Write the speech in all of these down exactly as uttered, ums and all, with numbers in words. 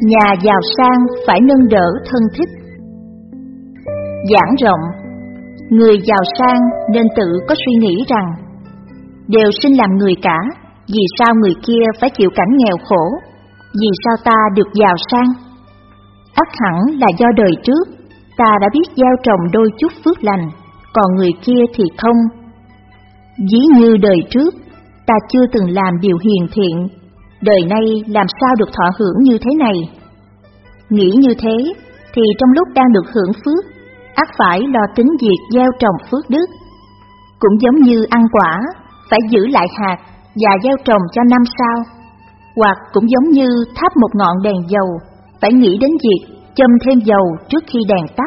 Nhà giàu sang phải nâng đỡ thân thích. Giảng rộng, người giàu sang nên tự có suy nghĩ rằng đều sinh làm người cả, vì sao người kia phải chịu cảnh nghèo khổ, vì sao ta được giàu sang? Ắt hẳn là do đời trước ta đã biết gieo trồng đôi chút phước lành, còn người kia thì không. Ví như đời trước ta chưa từng làm điều hiền thiện, đời nay làm sao được thọ hưởng như thế này? Nghĩ như thế thì trong lúc đang được hưởng phước, ắt phải lo tính việc gieo trồng phước đức. Cũng giống như ăn quả, phải giữ lại hạt và gieo trồng cho năm sau. Hoặc cũng giống như thắp một ngọn đèn dầu, phải nghĩ đến việc châm thêm dầu trước khi đèn tắt.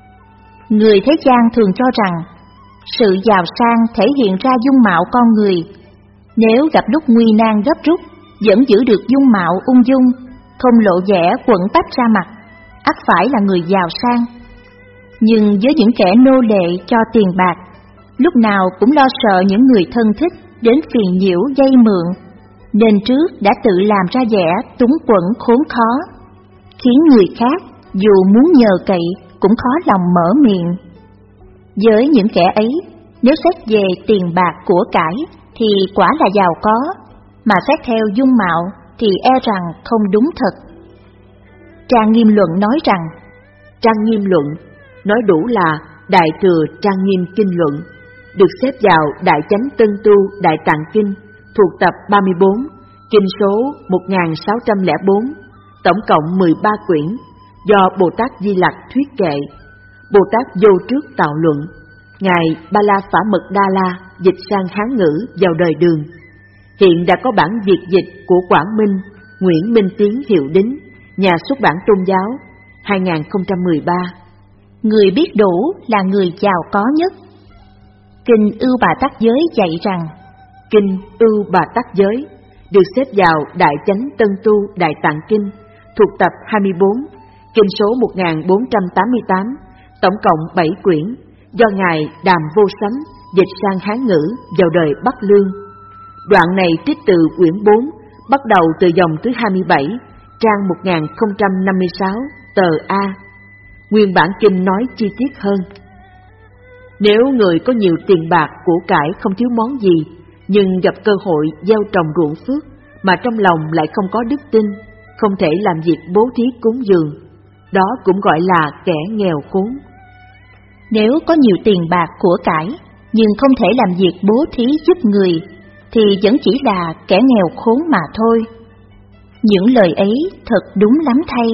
Người thế gian thường cho rằng sự giàu sang thể hiện ra dung mạo con người. Nếu gặp lúc nguy nan gấp rút, vẫn giữ được dung mạo ung dung, không lộ vẻ quẫn bách ra mặt, ắt phải là người giàu sang. Nhưng với những kẻ nô lệ cho tiền bạc, lúc nào cũng lo sợ những người thân thích đến phiền nhiễu dây mượn, nên trước đã tự làm ra vẻ túng quẫn khốn khó, khiến người khác dù muốn nhờ cậy cũng khó lòng mở miệng. Với những kẻ ấy, nếu xét về tiền bạc của cải thì quả là giàu có, mà xét theo dung mạo thì e rằng không đúng thật. Trang Nghiêm Luận nói rằng, Trang Nghiêm Luận nói đủ là Đại Thừa Trang Nghiêm Kinh Luận, được xếp vào Đại Chánh Tân Tu Đại Tạng Kinh, thuộc tập ba mươi bốn, kinh số một nghìn sáu trăm lẻ bốn, tổng cộng mười ba quyển, do Bồ Tát Di Lặc thuyết kệ. Bồ Tát Vô Trước tạo luận, Ngài Ba La Phả Mật Đa La dịch sang Hán ngữ vào đời Đường. Hiện đã có bản Việt dịch của Quảng Minh, Nguyễn Minh Tiến Hiệu Đính, nhà xuất bản tôn giáo, hai nghìn không trăm mười ba. Người biết đủ là người giàu có nhất. Kinh Ưu Bà Tắc Giới dạy rằng, Kinh Ưu Bà Tắc Giới được xếp vào Đại Chánh Tân Tu Đại Tạng Kinh, thuộc tập hai mươi bốn, kinh số một nghìn bốn trăm tám mươi tám, tổng cộng bảy quyển, do Ngài Đàm Vô Sánh dịch sang Hán ngữ vào đời Bắc Lương. Đoạn này trích từ quyển bốn, bắt đầu từ dòng thứ hai mươi bảy, trang một nghìn không trăm năm mươi sáu, tờ A. Nguyên bản kinh nói chi tiết hơn. Nếu người có nhiều tiền bạc của cải không thiếu món gì, nhưng gặp cơ hội gieo trồng ruộng phước mà trong lòng lại không có đức tin, không thể làm việc bố thí cúng dường, đó cũng gọi là kẻ nghèo khốn. Nếu có nhiều tiền bạc của cải nhưng không thể làm việc bố thí giúp người, thì vẫn chỉ là kẻ nghèo khốn mà thôi. Những lời ấy thật đúng lắm thay.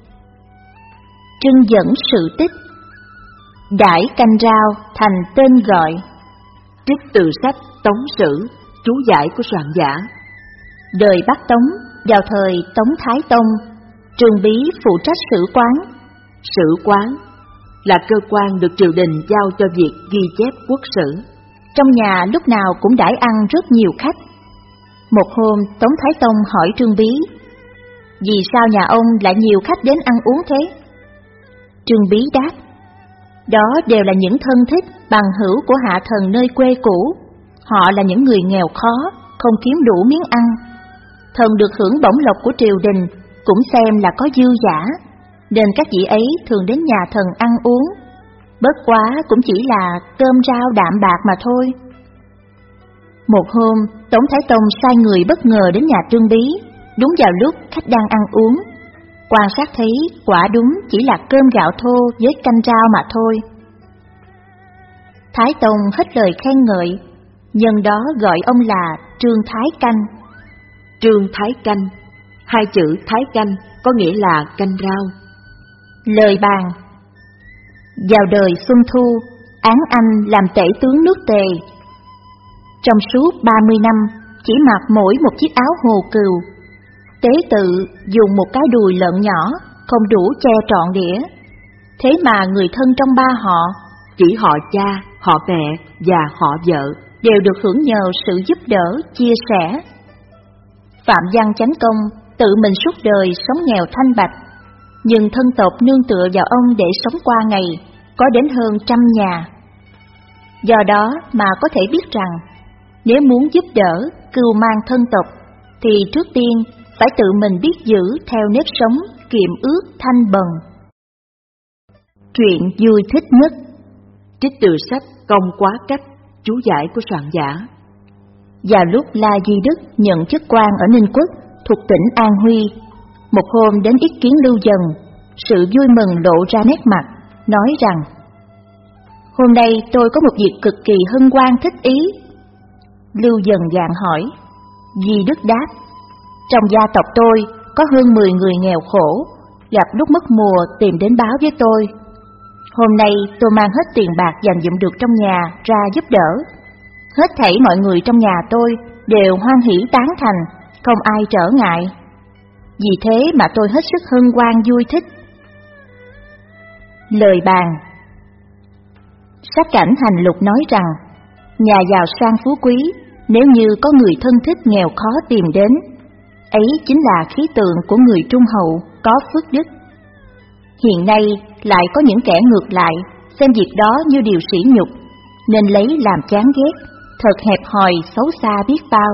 Trưng dẫn sự tích. Đãi canh rau thành tên gọi. Trích từ sách Tống Sử, chú giải của soạn giả. Đời Bắc Tống, vào thời Tống Thái Tông, Trương Bí phụ trách sử quán. Sử quán là cơ quan được triều đình giao cho việc ghi chép quốc sử. Trong nhà lúc nào cũng đãi ăn rất nhiều khách. Một hôm Tống Thái Tông hỏi Trương Bí, vì sao nhà ông lại nhiều khách đến ăn uống thế? Trương Bí đáp, đó đều là những thân thích bằng hữu của hạ thần nơi quê cũ. Họ là những người nghèo khó, không kiếm đủ miếng ăn. Thần được hưởng bổng lộc của triều đình, cũng xem là có dư giả, nên các vị ấy thường đến nhà thần ăn uống. Bất quá cũng chỉ là cơm rau đạm bạc mà thôi. Một hôm, Tống Thái Tông sai người bất ngờ đến nhà Trương Bí, đúng vào lúc khách đang ăn uống. Quan sát thấy quả đúng chỉ là cơm gạo thô với canh rau mà thôi. Thái Tông hết lời khen ngợi, nhân đó gọi ông là Trương Thái Canh. Trương Thái Canh, hai chữ Thái Canh có nghĩa là canh rau. Lời bàn. Vào đời Xuân Thu, Án Anh làm tể tướng nước Tề. Trong suốt ba mươi năm, chỉ mặc mỗi một chiếc áo hồ cừu. Tế tự dùng một cái đùi lợn nhỏ, không đủ che trọn đĩa. Thế mà người thân trong ba họ, chỉ họ cha, họ mẹ và họ vợ, đều được hưởng nhờ sự giúp đỡ, chia sẻ. Phạm Văn Chánh Công tự mình suốt đời sống nghèo thanh bạch, nhưng thân tộc nương tựa vào ông để sống qua ngày, có đến hơn trăm nhà. Do đó mà có thể biết rằng, nếu muốn giúp đỡ, cưu mang thân tộc, thì trước tiên phải tự mình biết giữ theo nếp sống, kiệm ước thanh bần. Truyện vui thích nhất. Trích từ sách Công Quá Cách, chú giải của soạn giả. Vào lúc La Duy Đức nhận chức quan ở Ninh Quốc thuộc tỉnh An Huy, một hôm đến ý kiến Lưu Dần, sự vui mừng lộ ra nét mặt, nói rằng: hôm nay tôi có một việc cực kỳ hân hoan thích ý. Lưu Dần gạn hỏi. Duy Đức đáp: trong gia tộc tôi có hơn mười người nghèo khổ, gặp lúc mất mùa tìm đến báo với tôi. Hôm nay tôi mang hết tiền bạc dành dụm được trong nhà ra giúp đỡ. Hết thảy mọi người trong nhà tôi đều hoan hỉ tán thành, không ai trở ngại. Vì thế mà tôi hết sức hân hoan vui thích. Lời bàn. Sách Cảnh Hành Lục nói rằng, nhà giàu sang phú quý, nếu như có người thân thích nghèo khó tìm đến, ấy chính là khí tượng của người trung hậu có phước đức. Hiện nay lại có những kẻ ngược lại, xem việc đó như điều sỉ nhục, nên lấy làm chán ghét, thật hẹp hòi xấu xa biết bao.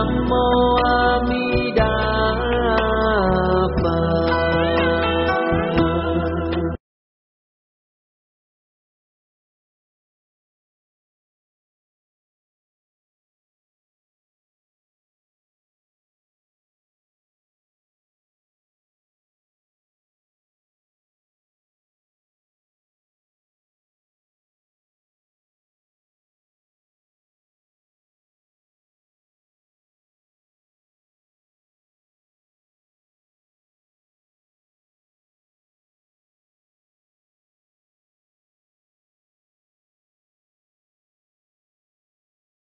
Nam Mô